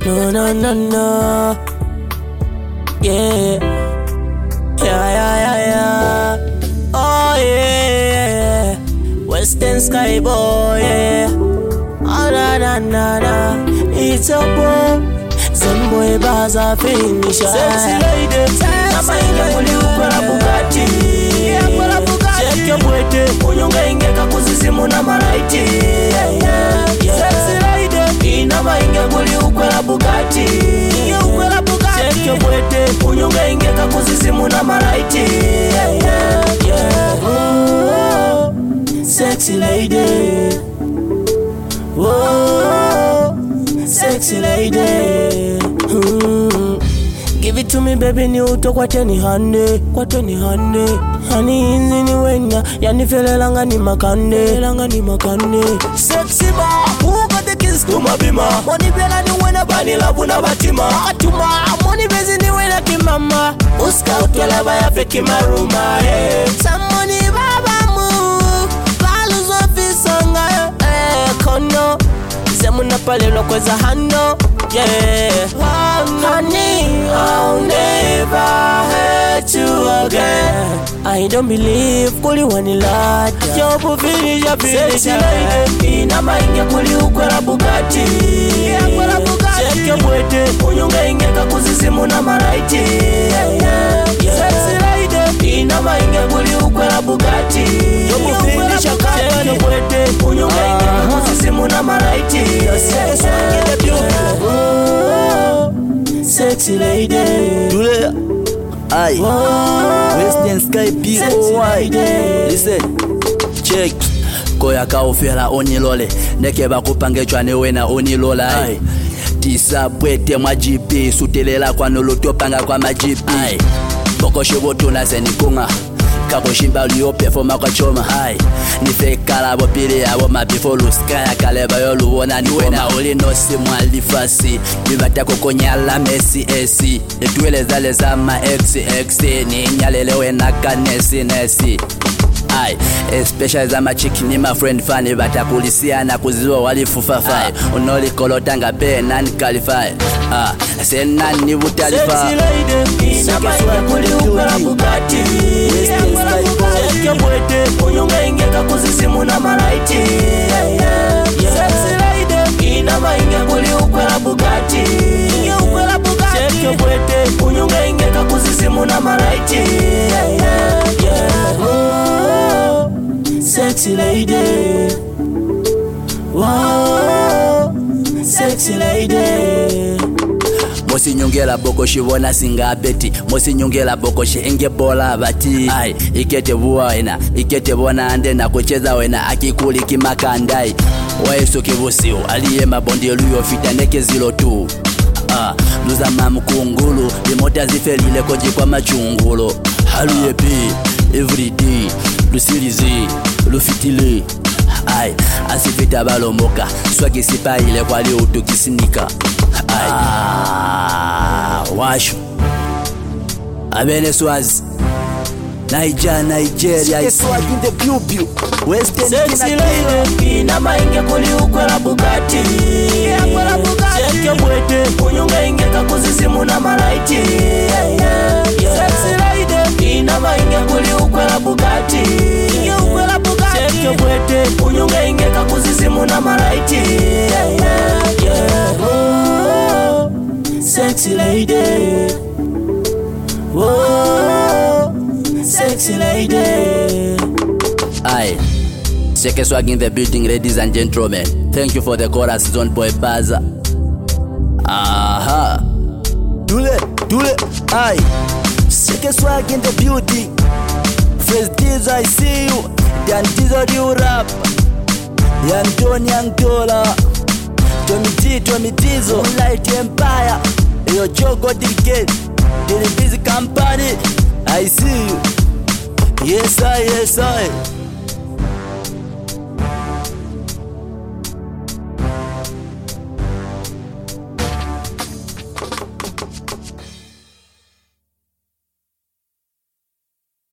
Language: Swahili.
No, no, no, no. Yeah. Yeah, yeah, yeah, yeah. Oh, yeah. Western Sky Boy, yeah. Oh, na, na, na, na. It's a boy. Some boy bars are finished. Sexy lady. Nama inge kuli ukwela Bugatti. Check your bwete. Unyonga inge kakuzizimu na maraiti. Sexy lady. Nama inge kuli ukwela Bugatti. Check your bwete. Unyonga inge kakuzizimu na maraiti. Oh, sexy lady. Oh, sexy lady. Give it to me baby, ni uto kwa teni hande. Hani inzi ni wenya, yani fele langa ni makande. Sexy ba, who got the kiss to my bima? Money bela ni wena bani labu na batima. Atuma, money bezi ni wena kimama. Uska utwela baya feki maruma, yeah. Some money baba mu, balu zofi songa, kono. Zemuna pale lokweza hano, yeah. Honey, I'll never hurt you again. I don't believe kuli wanilata. Jobu finish ya sexy lady. Inama inge kuli ukwela Bugatti. Check your bwete. Unyonga inge kakuzizimu na maraiti. Sexy lady. Inama inge kuli ukwela Bugatti. Jobu finish ya check your bwete. Unyonga inge kakuzizimu na maraiti. Sexy lady. Dule, aye. Western Sky B.O.Y. Listen, check. Koya kaufela onilole. Neke bakupange chwane wena onilola. Aye. Tisa bwete mwa GP. Sutelela kwa nolotopanga kwa majipi. Aye. Boko shoboto na senikunga. Kako shimba liyo performa kwa choma. Aye. Nife kalabo pili yabo mabifo luskaya kaleba yo luwona niwena oli nosi mwalifasi. Nibata kukonyala mesi esi. Etuele zale zama XXi. Ni nyalelewe na kanesi. Aye, especially zama chiki ni my friend fani. Bata kulisia na kuziwa walifufafai. Unoli kolotanga pe nani kalifai. Senani ni utalifa. Sexy lady. Inama inge kuli ukwela Bugatti. Check your bwete. Unyonga inge kakuzizimu na maraiti. Sexy lady. Inama inge kuli ukwela Bugatti. Check your bwete. Unyonga inge kakuzizimu na maraiti. Oh, sexy lady. Wow, sexy lady. Mosi nyongela boko shivona singa beti. Mosi nyongela boko shenge bola bati. Ai, ikete buwa wena, ikete bona ande na kucheza wena akikuli kimakandai. Waeso kivusio, aliye mabondi luyo fita neke zilo tu. Luza mamkungulu, limota zifelile koji kwa machungulo. Haluye pi, everyday, lusilizi, lufitile. Ai, asifita balomoka, swagi sipa ile kwa li utukisinika. Ai, washu Abene Swazi Nigeria Swag in the pew. Western Sexy lady. Inama inge kuli ukwela Bugatti. Check your bwete. Unyonga inge kakuzizimu na maraiti. Sexy lady. Inama inge kuli ukwela Bugatti. Check your bwete. Unyonga inge kakuzizimu na maraiti. Oh, sexy lady. Oh, sexy lady. Aye, Sheke Swag in the building, ladies and gentlemen. Thank you for the chorus, Zone Boy Baza. Aha. Dule, aye. Sheke Swag in the building. First Diz, I see you. Dan Dizo you rap. Young Dola. Tommy Dizo. Light Empire. Yo Jogo Dicket. Busy company. I see you. Yes I